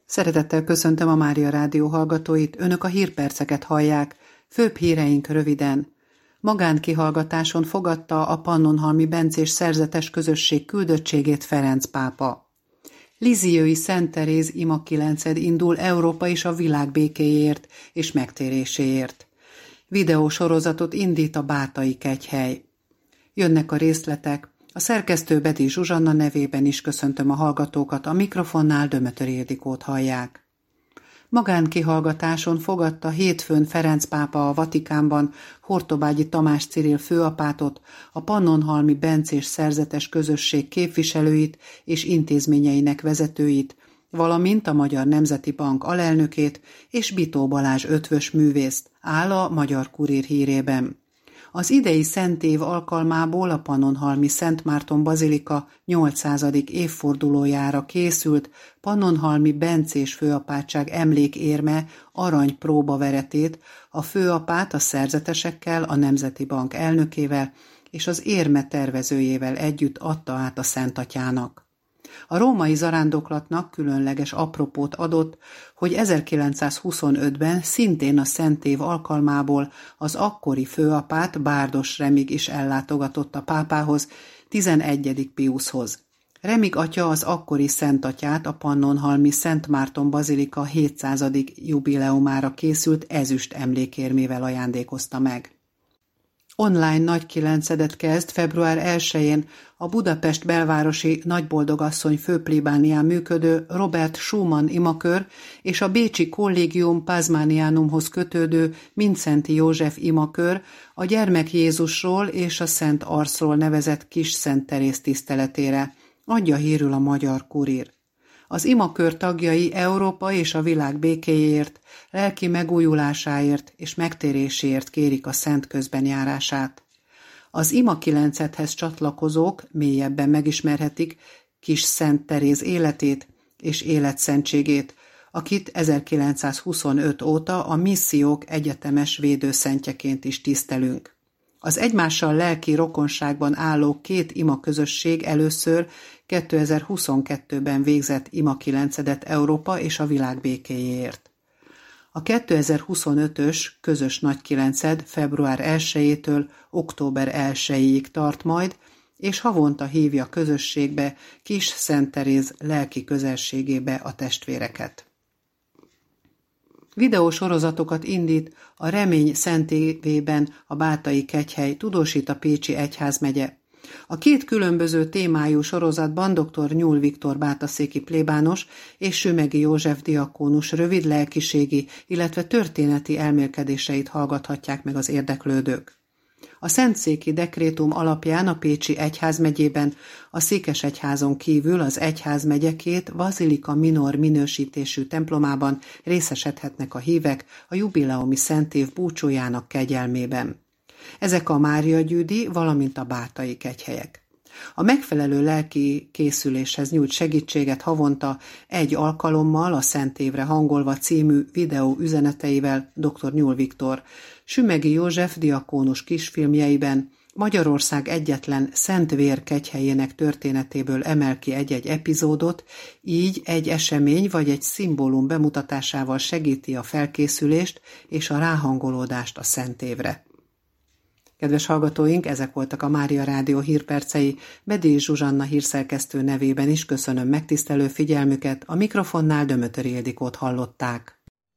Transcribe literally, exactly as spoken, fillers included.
Szeretettel köszöntöm a Mária Rádió hallgatóit, önök a hírperceket hallják, főbb híreink röviden. Magánkihallgatáson fogadta a Pannonhalmi bencés szerzetes közösség küldöttségét Ferenc pápa. Lizziói Szent Teréz imakilenced indul Európa és a világ békéjéért és megtéréséért. Videósorozatot indít a Bátai Kegyhely. Jönnek a részletek. A szerkesztő Bedi Zsuzsanna nevében is köszöntöm a hallgatókat, a mikrofonnál Dömötör Ildikót hallják. Magánkihallgatáson fogadta hétfőn Ferenc pápa a Vatikánban Hortobágyi Tamás Ciril főapátot, a Pannonhalmi bencés szerzetes közösség képviselőit és intézményeinek vezetőit, valamint a Magyar Nemzeti Bank alelnökét és Bitó Balázs ötvös művészt, áll a Magyar Kurír hírében. Az idei szentév alkalmából a Pannonhalmi Szent Márton Bazilika nyolcszázadik évfordulójára készült Pannonhalmi bencés főapátság emlékérme arany próbaveretét a főapát a szerzetesekkel, a Nemzeti Bank elnökével és az érme tervezőjével együtt adta át a Szentatyának. A római zarándoklatnak különleges apropót adott, hogy ezerkilencszázhuszonötben szintén a szentév alkalmából az akkori főapát, Bárdos Remig is ellátogatott a pápához, tizenegyedik Piuszhoz. Remig atya az akkori Szentatyát a Pannonhalmi Szent Márton Bazilika hétszázadik jubileumára készült ezüst emlékérmével ajándékozta meg. Online nagykilencedet kezd február elsején a Budapest belvárosi Nagyboldogasszony főplébánián működő Robert Schumann imakör és a bécsi Collegium Pazmanianumhoz kötődő Mindszenty József imakör a Gyermek Jézusról és a Szent Arcról nevezett Kis Szent Teréz tiszteletére, adja hírül a Magyar Kurír. Az imakör tagjai Európa és a világ békéjéért, lelki megújulásáért és megtéréséért kérik a szent közbenjárását. Az imakilencedhez csatlakozók mélyebben megismerhetik Kis Szent Teréz életét és életszentségét, akit ezerkilencszázhuszonöt óta a missziók egyetemes védőszentjeként is tisztelünk. Az egymással lelki rokonságban álló két imaközösség először kétezer-huszonkettőben végzett imakilencedet Európa és a világ békéjéért. A kétezer-huszonötös közös nagykilenced február elsejétől október elsejéig tart majd, és havonta hívja közösségbe Kis Szent Teréz lelki közelségébe a testvéreket. Videósorozatokat indít a Remény szentévében a Bátai Kegyhely, tudósít a Pécsi Egyházmegye. A két különböző témájú sorozatban dr. Nyúl Viktor bátaszéki plébános és Sümegi József diakónus rövid lelkiségi, illetve történeti elmélkedéseit hallgathatják meg az érdeklődők. A szentszéki dekrétum alapján a Pécsi Egyházmegyében a Székesegyházon kívül az egyházmegye két Bazilika Minor minősítésű templomában részesedhetnek a hívek a jubileumi szentév búcsújának kegyelmében. Ezek a Máriagyűdi, valamint a Bátai Kegyhelyek. A megfelelő lelki készüléshez nyújt segítséget havonta egy alkalommal a Szentévre hangolva című videó üzeneteivel dr. Nyúl Viktor, Sümegi József diakónus kisfilmjeiben Magyarország egyetlen Szent Vér kegyhelyének történetéből emel ki egy-egy epizódot, így egy esemény vagy egy szimbólum bemutatásával segíti a felkészülést és a ráhangolódást a Szentévre. Kedves hallgatóink, ezek voltak a Mária Rádió hírpercei, Bedi Zsuzsanna hírszerkesztő nevében is köszönöm megtisztelő figyelmüket, a mikrofonnál Dömötör Ildikót hallották.